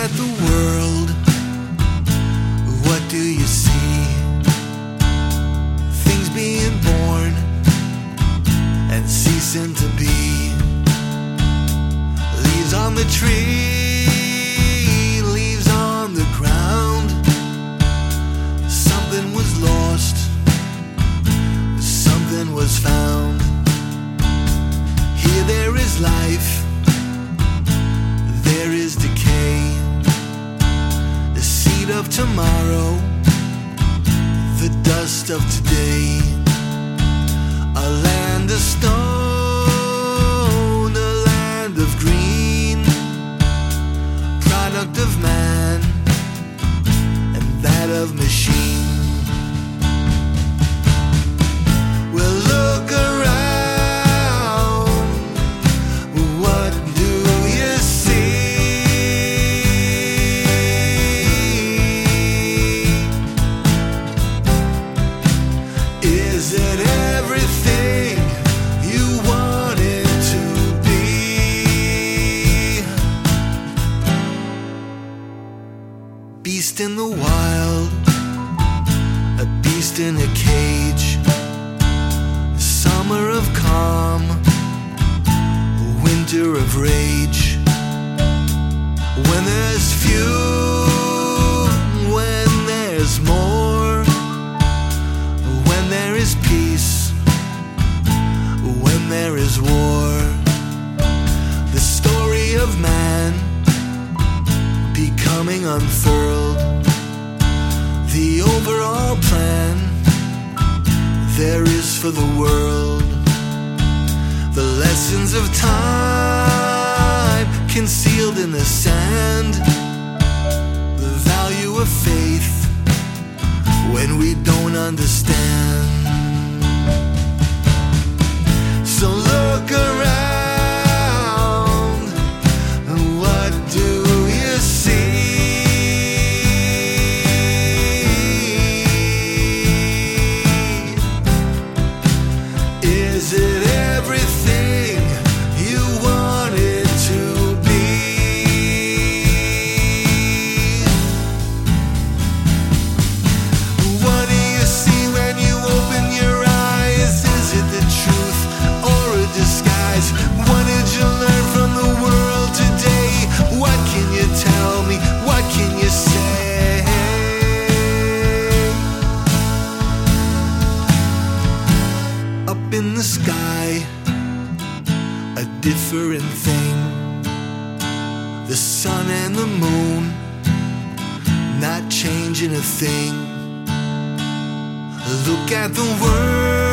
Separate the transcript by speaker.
Speaker 1: at the world, what do you see? Things being born and ceasing to be. Leaves on the tree, leaves on the ground. Something was lost, something was found. Here there is life, there is decay. The seed of tomorrow, the dust of today. A land of stone, a land of green, product of man and that of machine. Well, look around, what do you see? Is it everything you want it to be? Beast in the wild, a beast in a cage. Summer of calm, winter of rage. When there's few, when there's more, when there is peace, when there is war. The story of man becoming unfurled. The overall plan there is for the world. The lessons of time concealed in the sand. The value of faith when we don't understand. So look around, what do you see? Is it everything you want it to be? What do you see when you open your eyes? Is it the truth or a disguise? What did you learn from the world today? What can you tell me? What can you say? Up in the sky, a different thing. The sun and the moon, not changing a thing. Look at the world